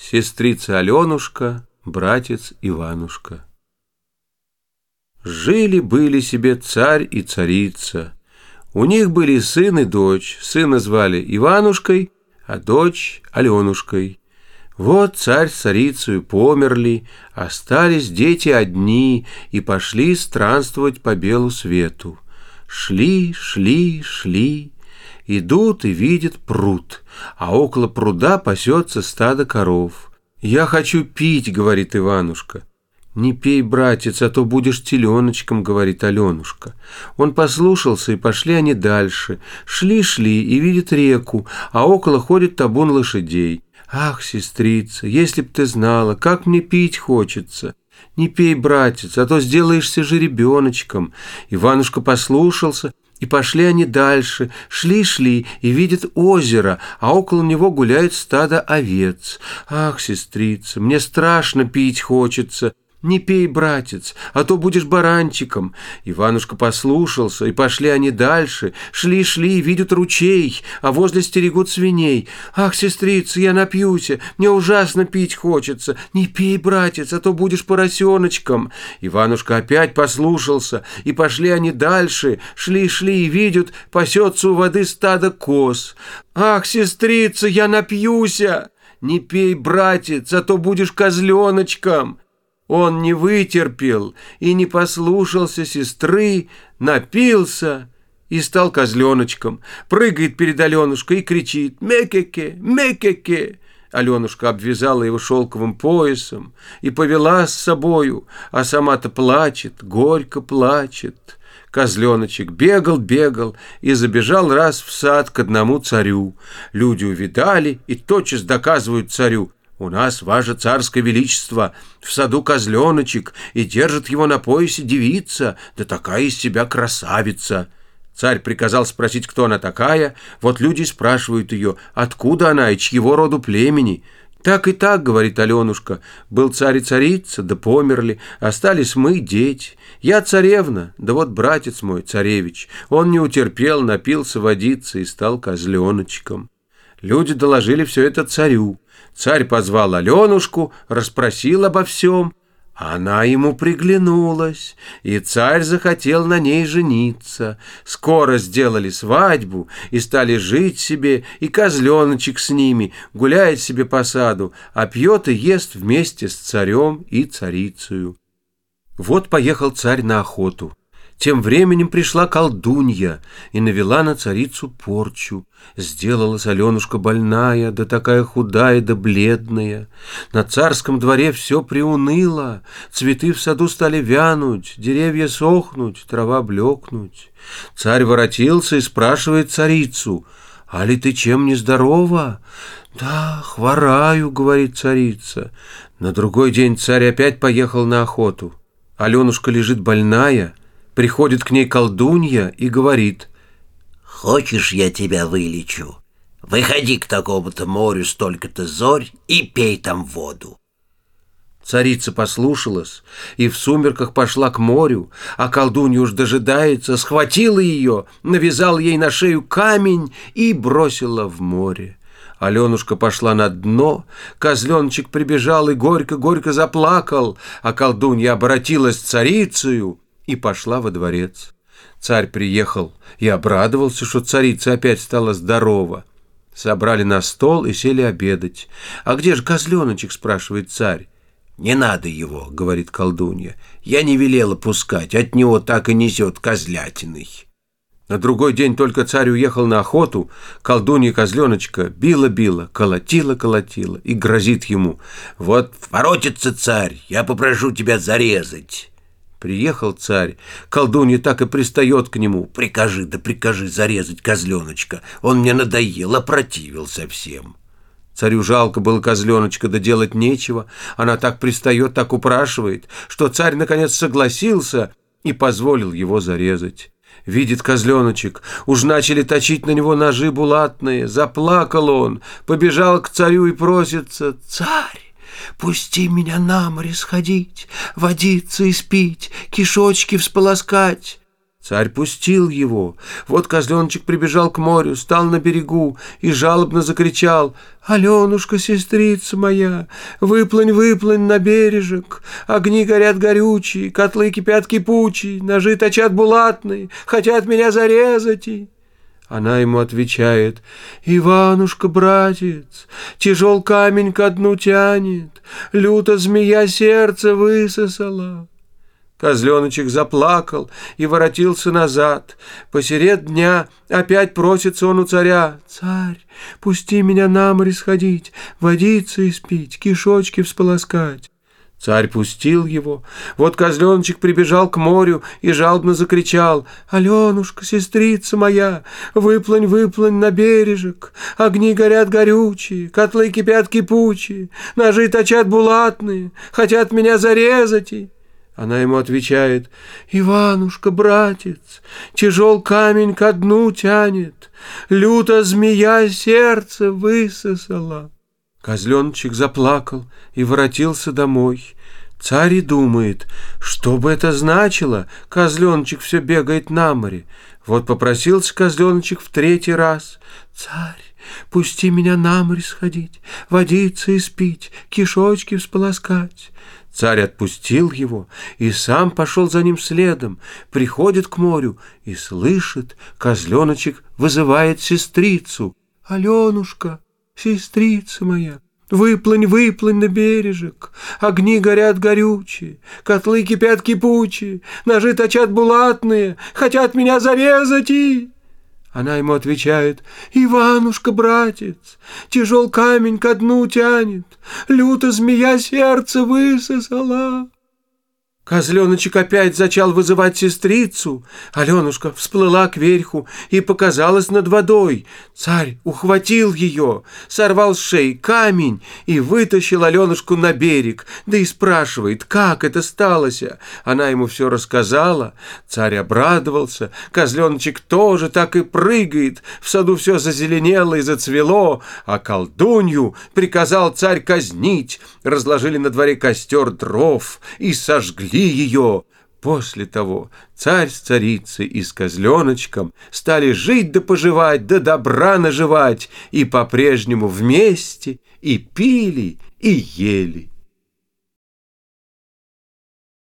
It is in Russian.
Сестрица Аленушка, братец Иванушка. Жили-были себе царь и царица. У них были сын и дочь. Сына звали Иванушкой, а дочь Аленушкой. Вот царь с царицей померли, остались дети одни и пошли странствовать по белу свету. Шли, идут и видят пруд, а около пруда пасется стадо коров. «Я хочу пить», — говорит Иванушка. «Не пей, братец, а то будешь теленочком», — говорит Аленушка. Он послушался, и пошли они дальше. Шли и видят реку, а около ходит табун лошадей. «Ах, сестрица, если б ты знала, как мне пить хочется!» «Не пей, братец, а то сделаешься жеребеночком». Иванушка послушался, и пошли они дальше. Шли и видят озеро, а около него гуляет стадо овец. «Ах, сестрица, мне страшно пить хочется». «Не пей, братец, а то будешь баранчиком». Иванушка послушался, и пошли они дальше. Шли и видят ручей, а возле стерегут свиней. «Ах, сестрица, я напьюся, мне ужасно пить хочется». «Не пей, братец, а то будешь поросеночком». Иванушка опять послушался, и пошли они дальше. Шли и видят, пасется у воды стадо коз. «Ах, сестрица, я напьюся». «Не пей, братец, а то будешь козленочком». Он не вытерпел и не послушался сестры, напился и стал козленочком. Прыгает перед Аленушкой и кричит: «Мекеке, мекеке!» Аленушка обвязала его шелковым поясом и повела с собою, а сама-то плачет, горько плачет. Козленочек бегал и забежал раз в сад к одному царю. Люди увидали и тотчас доказывают царю: «У нас, ваше царское величество, в саду козленочек, и держит его на поясе девица, да такая из себя красавица». Царь приказал спросить, кто она такая. Вот люди спрашивают ее, откуда она и чьего роду племени. «Так и так, — говорит Аленушка, — был царь и царица, да померли, остались мы, дети. Я царевна, да вот братец мой, царевич, он не утерпел, напился водицы и стал козленочком». Люди доложили все это царю. Царь позвал Аленушку, расспросил обо всем. Она ему приглянулась, и царь захотел на ней жениться. Скоро сделали свадьбу и стали жить себе, и козленочек с ними гуляет себе по саду, а пьет и ест вместе с царем и царицею. Вот поехал царь на охоту. Тем временем пришла колдунья и навела на царицу порчу. Сделалась Аленушка больная, да такая худая да бледная. На царском дворе все приуныло, цветы в саду стали вянуть, деревья сохнуть, трава блекнуть. Царь воротился и спрашивает царицу: «Али ты чем не здорова?» «Да, хвораю, — говорит царица». На другой день царь опять поехал на охоту. Аленушка лежит больная. Приходит к ней колдунья и говорит: «Хочешь, я тебя вылечу? Выходи к такому-то морю столько-то зорь и пей там воду». Царица послушалась и в сумерках пошла к морю, а колдунья уж дожидается, схватила ее, навязала ей на шею камень и бросила в море. Аленушка пошла на дно, козленочек прибежал и горько-горько заплакал, а колдунья обратилась царицею и пошла во дворец. Царь приехал и обрадовался, что царица опять стала здорова. Собрали на стол и сели обедать. «А где же козленочек?» — спрашивает царь. «Не надо его, — говорит колдунья, — я не велела пускать, от него так и несет козлятиной». На другой день только царь уехал на охоту, колдунья козленочка била, колотила и грозит ему: «Вот воротится царь, я попрошу тебя зарезать». Приехал царь, колдунья так и пристает к нему: «Прикажи зарезать козленочка, он мне надоел, опротивил совсем». Царю жалко было козленочка, да делать нечего. Она так пристает, так упрашивает, что царь наконец согласился и позволил его зарезать. Видит козленочек, уж начали точить на него ножи булатные. Заплакал он, побежал к царю и просится: «Царь, пусти меня на море сходить, водиться испить, кишочки всполоскать». Царь пустил его. Вот козленочек прибежал к морю, стал на берегу и жалобно закричал: «Аленушка, сестрица моя, выплынь, выплынь на бережек. Огни горят горючие, котлы кипят кипучие, ножи точат булатные, хотят меня зарезать и...» Она ему отвечает: «Иванушка, братец, тяжел камень ко дну тянет, люто змея сердце высосала». Козленочек заплакал и воротился назад. Посеред дня опять просится он у царя: «Царь, пусти меня на море сходить, водиться испить, кишочки всполоскать». Царь пустил его. Вот козленочек прибежал к морю и жалобно закричал: «Аленушка, сестрица моя, выплынь, выплынь на бережек. Огни горят горючие, котлы кипят кипучие, ножи точат булатные, хотят меня зарезать и...» Она ему отвечает: «Иванушка, братец, тяжел камень ко дну тянет, люто змея сердце высосала». Козленочек заплакал и воротился домой. Царь и думает, что бы это значило, козленочек все бегает на море. Вот попросился козленочек в 3-й раз: «Царь, пусти меня на море сходить, водиться испить, кишочки всполоскать». Царь отпустил его и сам пошел за ним следом, приходит к морю и слышит, козленочек вызывает сестрицу: «Аленушка, сестрица моя, выплынь, выплынь на бережек. Огни горят горючие, котлы кипят кипучие, ножи точат булатные, хотят меня зарезать и...» Она ему отвечает: «Иванушка, братец, тяжел камень ко дну тянет, люто змея сердце высосала». Козленочек опять зачал вызывать сестрицу. Аленушка всплыла кверху и показалась над водой. Царь ухватил ее, сорвал с шеи камень и вытащил Аленушку на берег, да и спрашивает, как это сталося. Она ему все рассказала. Царь обрадовался. Козленочек тоже так и прыгает. В саду все зазеленело и зацвело, а колдунью приказал царь казнить. Разложили на дворе костер дров и сожгли ее. После того царь с царицей и с козленочком стали жить да поживать, да добра наживать, и по-прежнему вместе и пили, и ели.